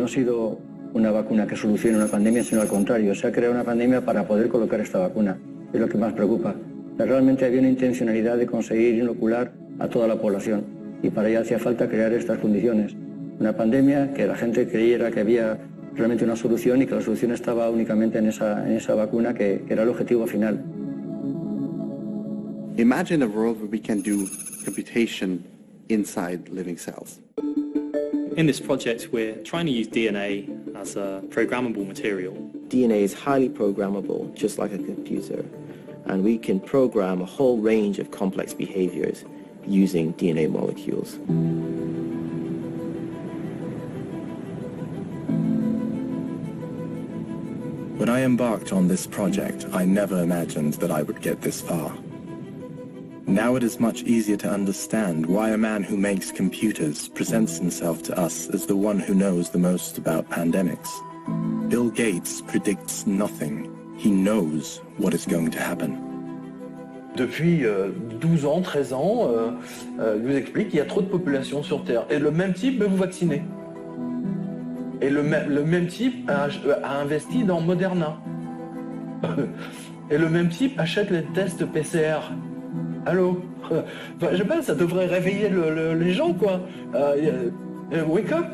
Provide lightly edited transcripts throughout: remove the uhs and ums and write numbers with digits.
ha sido una vacuna que solucione una pandemia, sino al contrario, se ha creado una pandemia para poder colocar esta vacuna. Es lo que más preocupa. Realmente había una intencionalidad de conseguir inocular a toda la población y para ello hacía falta crear estas condiciones. Una pandemia que la gente creyera que había realmente una solución y que la solución estaba únicamente en esa vacuna que era el objetivo final. Imagine a world where we can do computation inside living cells. In this project, we're trying to use DNA as a programmable material. DNA is highly programmable, just like a computer, and we can program a whole range of complex behaviors using DNA molecules. When I embarked on this project, I never imagined that I would get this far. Now it is much easier to understand why a man who makes computers presents himself to us as the one who knows the most about pandemics. Bill Gates predicts nothing. He knows what is going to happen. Depuis 12 ans, 13 ans, il vous explique qu'il y a trop de population sur Terre. Et le même type veut vous vacciner. Et le même type a investi dans Moderna. Et le même type achète les tests PCR. Allô? Enfin, je sais pas, ça devrait réveiller les gens, quoi. Wake up!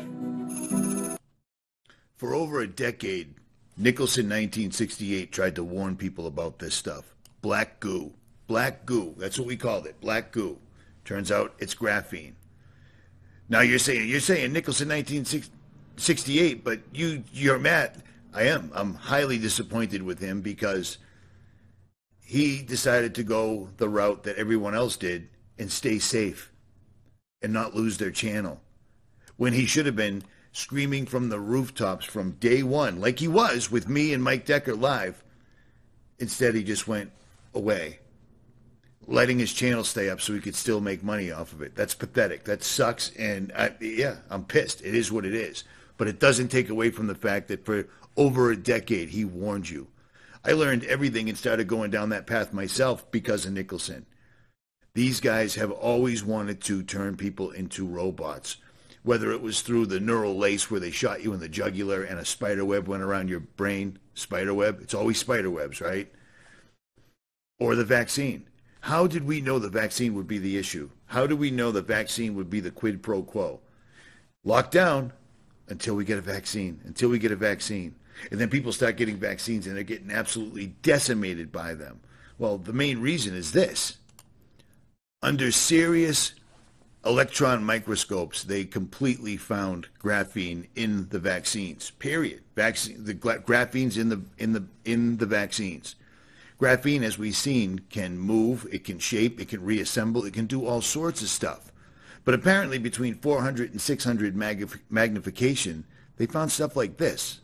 For over a decade, Nicholson 1968 tried to warn people about this stuff. Black goo. Black goo. That's what we called it. Black goo. Turns out it's graphene. Now you're saying Nicholson 1968, but you're mad. I am. I'm highly disappointed with him because he decided to go the route that everyone else did and stay safe and not lose their channel. When he should have been screaming from the rooftops from day one, like he was with me and Mike Decker live. Instead, he just went away, letting his channel stay up so he could still make money off of it. That's pathetic. That sucks. And I'm pissed. It is what it is. But it doesn't take away from the fact that for over a decade, he warned you. I learned everything and started going down that path myself because of Nicholson. These guys have always wanted to turn people into robots, whether it was through the neural lace where they shot you in the jugular and a spider web went around your brain. Spider web. It's always spider webs, right? Or the vaccine. How did we know the vaccine would be the issue? How do we know the vaccine would be the quid pro quo? Lockdown until we get a vaccine, until we get a vaccine. And then people start getting vaccines and they're getting absolutely decimated by them. Well, the main reason is this. Under serious electron microscopes, they completely found graphene in the vaccines, period. Graphene's in the vaccines. Graphene, as we've seen, can move, it can shape, it can reassemble, it can do all sorts of stuff. But apparently between 400 and 600 magnification, they found stuff like this.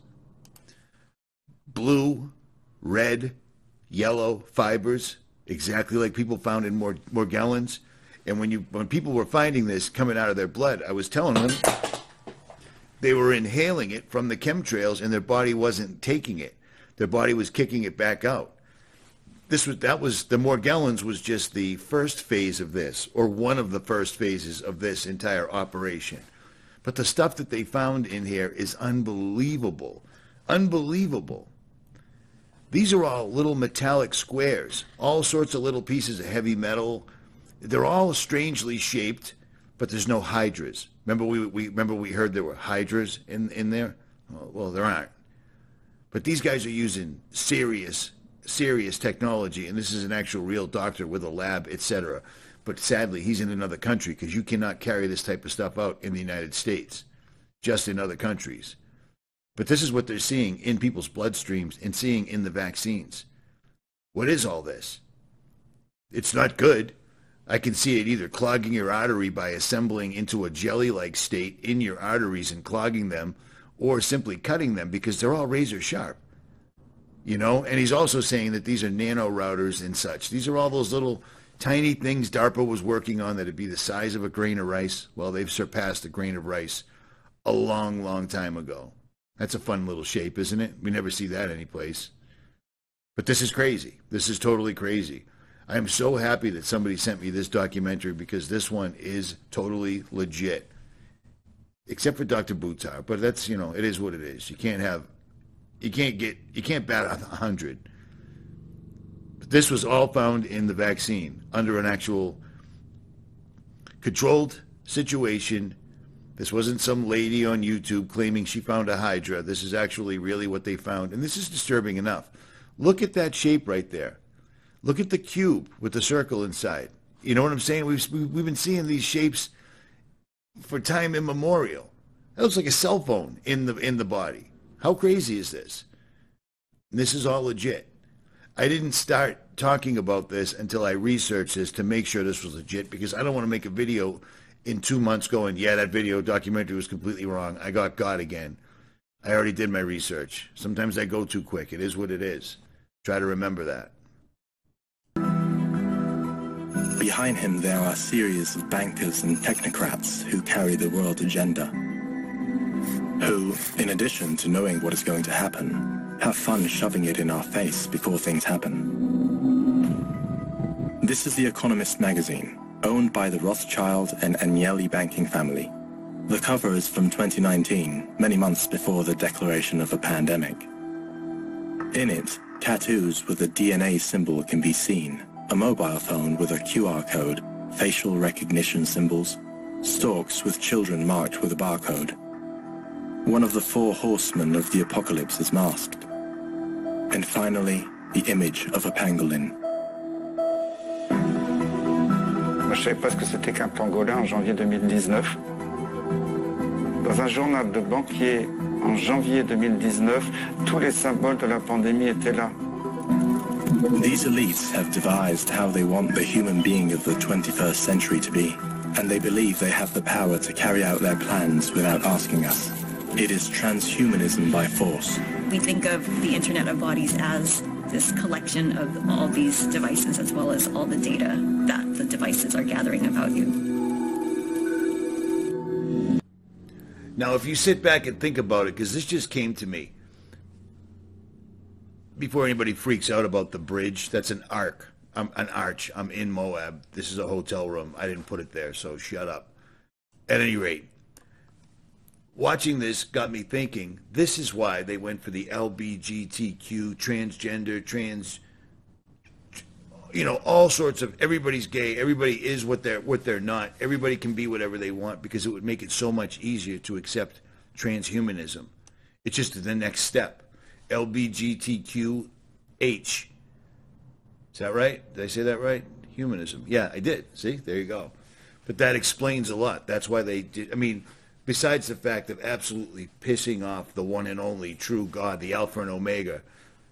Blue, red, yellow fibers, exactly like people found in Morgellons. And when people were finding this coming out of their blood, I was telling them they were inhaling it from the chemtrails and their body wasn't taking it. Their body was kicking it back out. The Morgellons was just the first phase of this, or one of the first phases of this entire operation. But the stuff that they found in here is unbelievable. Unbelievable. These are all little metallic squares, all sorts of little pieces of heavy metal. They're all strangely shaped, but there's no hydras. Remember we heard there were hydras in there? Well, there aren't. But these guys are using serious technology, and this is an actual real doctor with a lab, etc. But sadly, he's in another country because you cannot carry this type of stuff out in the United States, just in other countries. But this is what they're seeing in people's bloodstreams and seeing in the vaccines. What is all this? It's not good. I can see it either clogging your artery by assembling into a jelly-like state in your arteries and clogging them, or simply cutting them because they're all razor sharp. You know, and he's also saying that these are nano routers and such. These are all those little tiny things DARPA was working on that'd be the size of a grain of rice. Well, they've surpassed a grain of rice a long, long time ago. That's a fun little shape, isn't it? We never see that anyplace. But this is crazy. This is totally crazy. I am so happy that somebody sent me this documentary because this one is totally legit. except for Dr. Buttar, but that's, you know, it is what it is. You can't bat 100. But this was all found in the vaccine under an actual controlled situation. This wasn't some lady on YouTube claiming she found a Hydra. This is actually really what they found. And this is disturbing enough. Look at that shape right there. Look at the cube with the circle inside. You know what I'm saying? We've been seeing these shapes for time immemorial. That looks like a cell phone in the body. How crazy is this? And this is all legit. I didn't start talking about this until I researched this to make sure this was legit, because I don't want to make a video in 2 months going, yeah, that video documentary was completely wrong. I got God again. I already did my research. Sometimes I go too quick. It is what it is. Try to remember that. Behind him, there are a series of bankers and technocrats who carry the world agenda, who, in addition to knowing what is going to happen, have fun shoving it in our face before things happen. This is The Economist magazine, owned by the Rothschild and Agnelli banking family. The cover is from 2019, many months before the declaration of a pandemic. In it, tattoos with a DNA symbol can be seen, a mobile phone with a QR code, facial recognition symbols, stalks with children marked with a barcode. One of the 4 horsemen of the apocalypse is masked. And finally, the image of a pangolin. Moi, je ne savais pas ce que c'était qu'un pangolin en janvier 2019. Dans un journal de banquier en janvier 2019, tous les symboles de la pandémie étaient là. These elites have devised how they want the human being of the 21st century to be, and they believe they have the power to carry out their plans without asking us. It is transhumanism by force. We think of the Internet of Bodies as this collection of all these devices, as well as all the data that the devices are gathering about you. Now, if you sit back and think about it, because this just came to me, before anybody freaks out about the bridge, that's an arch. I'm in Moab. This is a hotel room. I didn't put it there, so shut up. At any rate, watching this got me thinking, this is why they went for the LBGTQ, transgender, all sorts of, everybody's gay, everybody is what they're not, everybody can be whatever they want, because it would make it so much easier to accept transhumanism. It's just the next step. LBGTQH. Is that right? Did I say that right? Humanism. Yeah, I did. See? There you go. But that explains a lot. That's why they did. I mean, besides the fact of absolutely pissing off the one and only true God, the Alpha and Omega,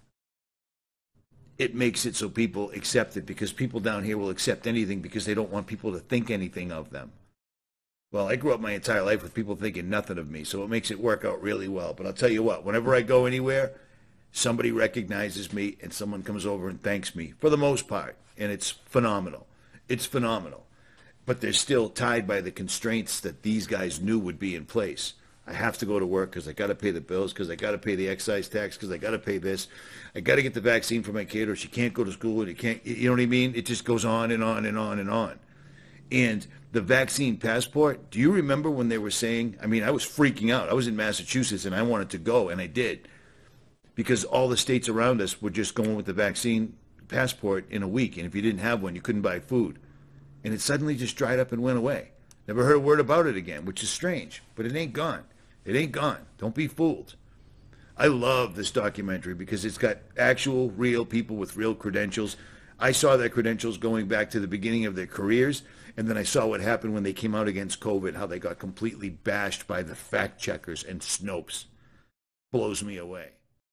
it makes it so people accept it, because people down here will accept anything because they don't want people to think anything of them. Well, I grew up my entire life with people thinking nothing of me, so it makes it work out really well. But I'll tell you what, whenever I go anywhere, somebody recognizes me and someone comes over and thanks me, for the most part, and it's phenomenal. It's phenomenal. But they're still tied by the constraints that these guys knew would be in place. I have to go to work because I got to pay the bills, because I got to pay the excise tax, because I got to pay this. I got to get the vaccine for my kid, or she can't go to school, and you know what I mean? It just goes on and on and on and on. And the vaccine passport, do you remember when they were saying, I mean, I was freaking out. I was in Massachusetts and I wanted to go, and I did, because all the states around us were just going with the vaccine passport in a week. And if you didn't have one, you couldn't buy food. And it suddenly just dried up and went away. Never heard a word about it again, which is strange, but it ain't gone. It ain't gone. Don't be fooled. I love this documentary because it's got actual, real people with real credentials. I saw their credentials going back to the beginning of their careers, and then I saw what happened when they came out against COVID, how they got completely bashed by the fact checkers and Snopes. Blows me away.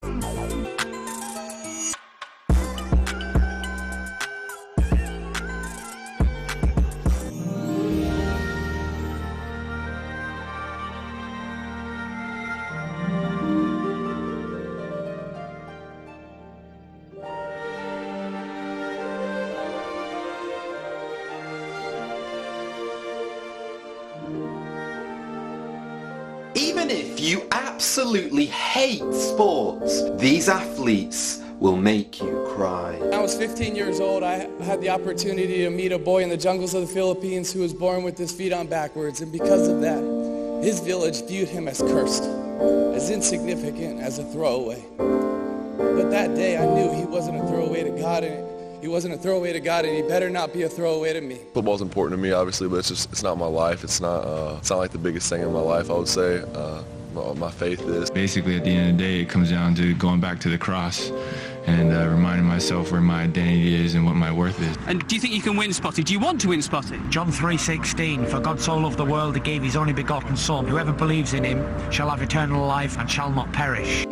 Even if you absolutely hate sports, these athletes will make you cry. When I was 15 years old, I had the opportunity to meet a boy in the jungles of the Philippines who was born with his feet on backwards, and because of that, His village viewed him as cursed, as insignificant, as a throwaway. But that day I knew he wasn't a throwaway to God, and he wasn't a throwaway to God, and he better not be a throwaway to me. Football's important to me, obviously, but it's not my life. It's not like the biggest thing in my life, I would say. My faith is. Basically, at the end of the day, it comes down to going back to the cross and reminding myself where my identity is and what my worth is. And do you think you can win Spotty? Do you want to win Spotty? John 3:16, for God so loved the world, he gave his only begotten Son. Whoever believes in him shall have eternal life and shall not perish.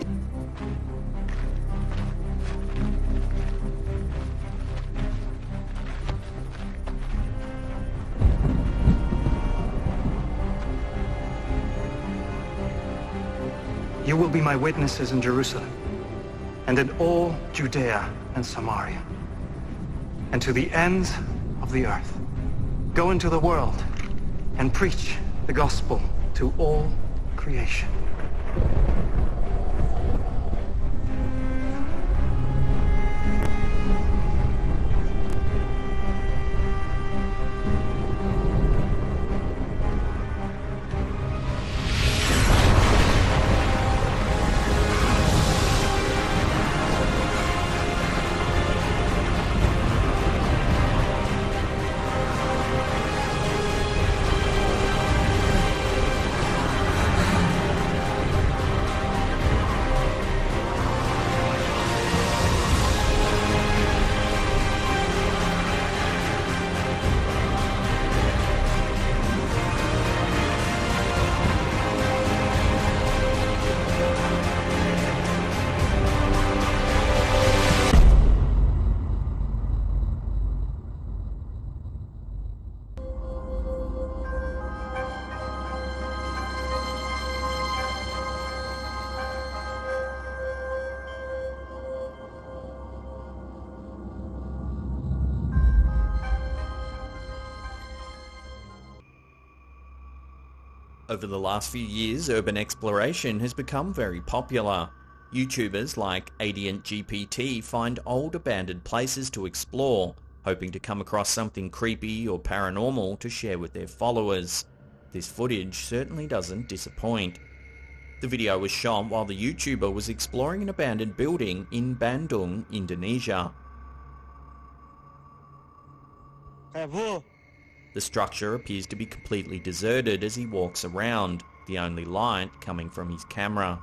You will be my witnesses in Jerusalem, and in all Judea and Samaria, and to the ends of the earth. Go into the world and preach the gospel to all creation. Over the last few years, urban exploration has become very popular. YouTubers like Adient GPT find old abandoned places to explore, hoping to come across something creepy or paranormal to share with their followers. This footage certainly doesn't disappoint. The video was shot while the YouTuber was exploring an abandoned building in Bandung, Indonesia. The structure appears to be completely deserted as he walks around, the only light coming from his camera.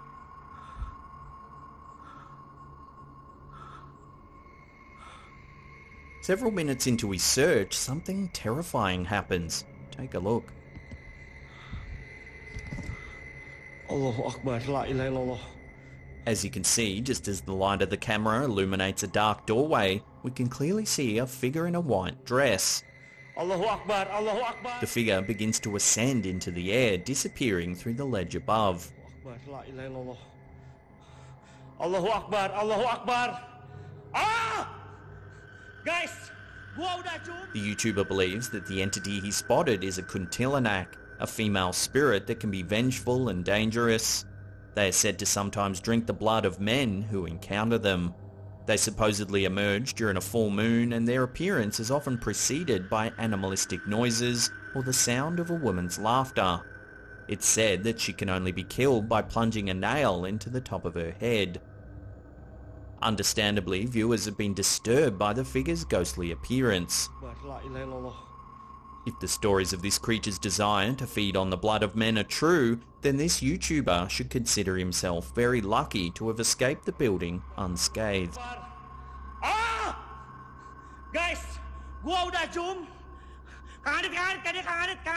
Several minutes into his search, something terrifying happens. Take a look. Allahu Akbar, la ilaha illallah. As you can see, just as the light of the camera illuminates a dark doorway, we can clearly see a figure in a white dress. Allahu Akbar, Allahu Akbar. The figure begins to ascend into the air, disappearing through the ledge above. Allahu Akbar, Allahu Akbar. Ah! Guys, the YouTuber believes that the entity he spotted is a kuntilanak, a female spirit that can be vengeful and dangerous. They are said to sometimes drink the blood of men who encounter them. They supposedly emerge during a full moon, and their appearance is often preceded by animalistic noises or the sound of a woman's laughter. It's said that she can only be killed by plunging a nail into the top of her head. Understandably, viewers have been disturbed by the figure's ghostly appearance. If the stories of this creature's desire to feed on the blood of men are true, then this YouTuber should consider himself very lucky to have escaped the building unscathed. Ah! Guys, gua udah zoom. Karet.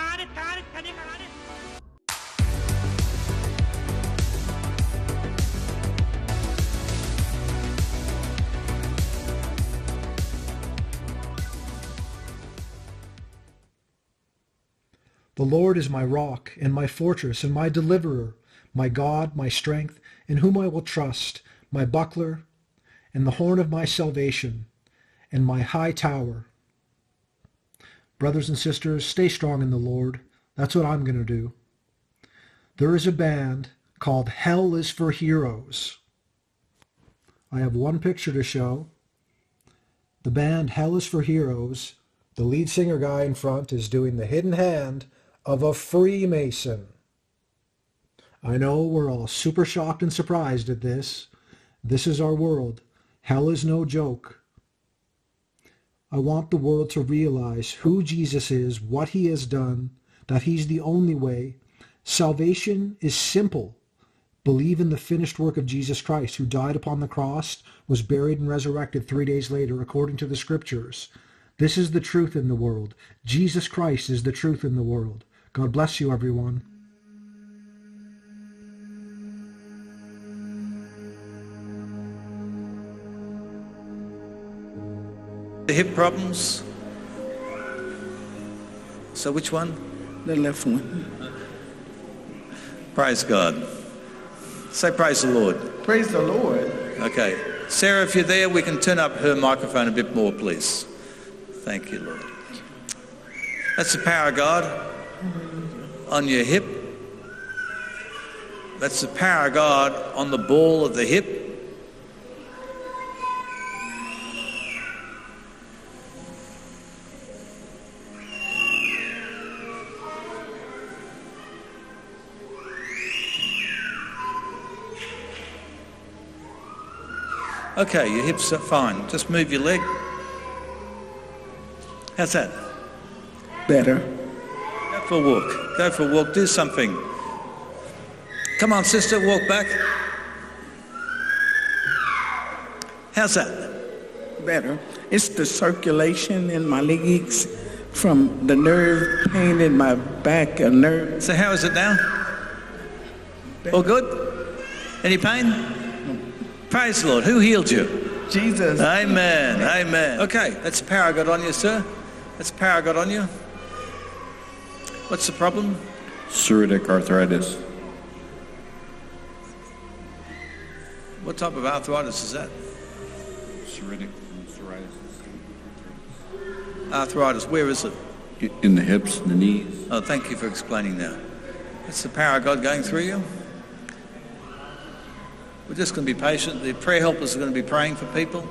The Lord is my rock and my fortress and my deliverer, my God, my strength, in whom I will trust, my buckler and the horn of my salvation, and my high tower. Brothers and sisters, stay strong in the Lord. That's what I'm going to do. There is a band called Hell is for Heroes. I have one picture to show. The band Hell is for Heroes. The lead singer guy in front is doing the hidden hand of a Freemason. I know we're all super shocked and surprised at this. This is our world. Hell is no joke. I want the world to realize who Jesus is, what he has done, that he's the only way. Salvation is simple. Believe in the finished work of Jesus Christ, who died upon the cross, was buried and resurrected 3 days later, according to the scriptures. This is the truth in the world. Jesus Christ is the truth in the world. God bless you, everyone. The hip problems. So which one? The left one. Praise God. Say praise the Lord. Praise the Lord. Okay. Sarah, if you're there, we can turn up her microphone a bit more, please. Thank you, Lord. That's the power of God on your hip. That's the power of God on the ball of the hip. Okay, your hips are fine. Just move your leg. How's that? Better. Go for a walk. Go for a walk. Do something. Come on, sister, walk back. How's that? Better. It's the circulation in my legs from the nerve pain in my back, a nerve. So how is it now? All good? Any pain? Praise the Lord. Who healed you? Jesus. Amen. Amen. Okay, that's the power I got on you, sir. That's the power I got on you. What's the problem? Psoriatic arthritis. What type of arthritis is that? Psoriatic psoriasis. Arthritis. Where is it? In the hips, the knees. Oh, thank you for explaining that. That's the power of God going through you. We're just going to be patient. The prayer helpers are going to be praying for people.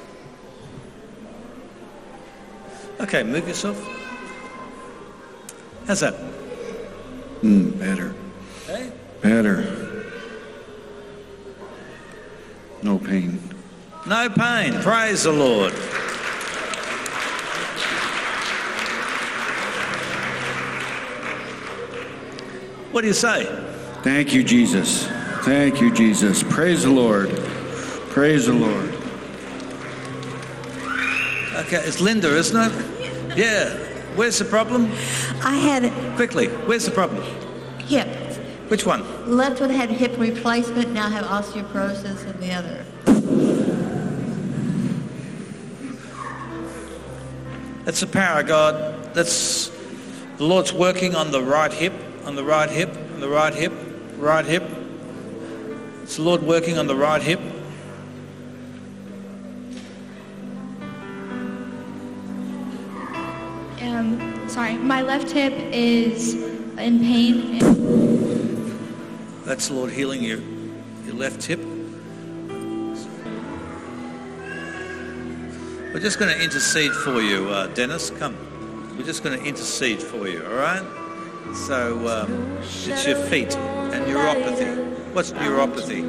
Okay, move yourself. How's that? Better. Hey? Better. No pain. No pain. Praise the Lord. What do you say? Thank you, Jesus. Thank you, Jesus. Praise the Lord. Praise the Lord. Okay, it's Linda, isn't it? Yeah. Where's the problem? I had Quickly, where's the problem? hip. Which one? Left one had hip replacement, now I have osteoporosis in the other. That's the power of God. That's the Lord's working on the right hip, on the right hip, on the right hip, right hip. It's the Lord working on the right hip. Sorry, my left hip is in pain. That's the Lord healing your left hip. We're just going to intercede for you, Dennis. Come. We're just going to intercede for you, all right? So it's your feet and neuropathy. What's neuropathy?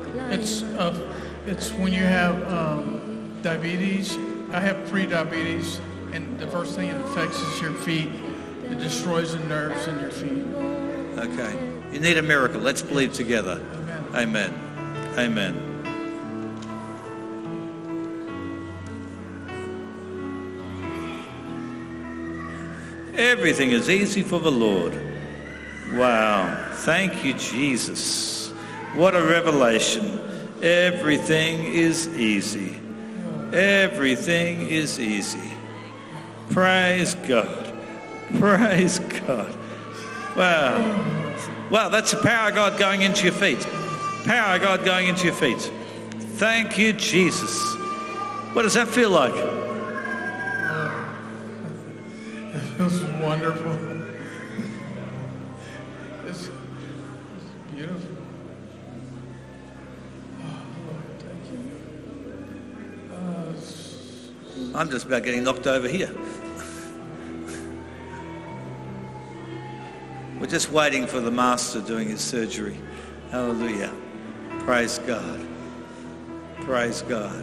It's when you have diabetes. I have pre-diabetes, and the first thing it affects is your feet. It destroys the nerves in your feet. Okay. You need a miracle. Let's believe together. Amen. Amen. Everything is easy for the Lord. Wow. Thank you, Jesus. What a revelation. Everything is easy. Everything is easy. Praise God. Praise God. Wow. Wow, that's the power of God going into your feet. Power of God going into your feet. Thank you, Jesus. What does that feel like? It feels wonderful. It's beautiful. Oh, Lord, thank you. I'm just about getting knocked over here. We're just waiting for the master doing his surgery. Hallelujah. Praise God. Praise God.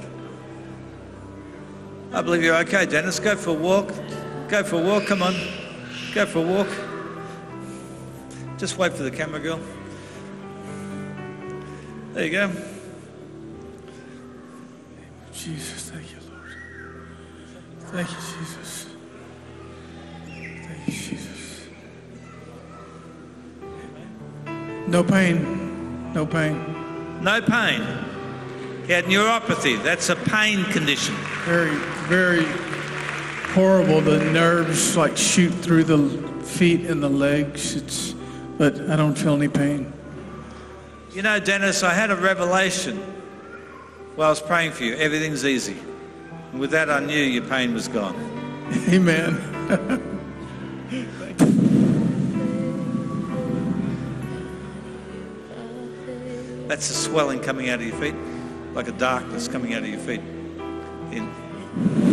I believe you're okay, Dennis. Go for a walk. Go for a walk. Come on. Go for a walk. Just wait for the camera girl. There you go. Jesus, thank you, Lord. Thank you, Jesus. Thank you, Jesus. No pain. No pain. No pain. He had neuropathy. That's a pain condition. Very, very horrible. The nerves like shoot through the feet and the legs. But I don't feel any pain. You know, Dennis, I had a revelation while I was praying for you. Everything's easy. And with that, I knew your pain was gone. Amen. That's the swelling coming out of your feet, like a darkness coming out of your feet. In.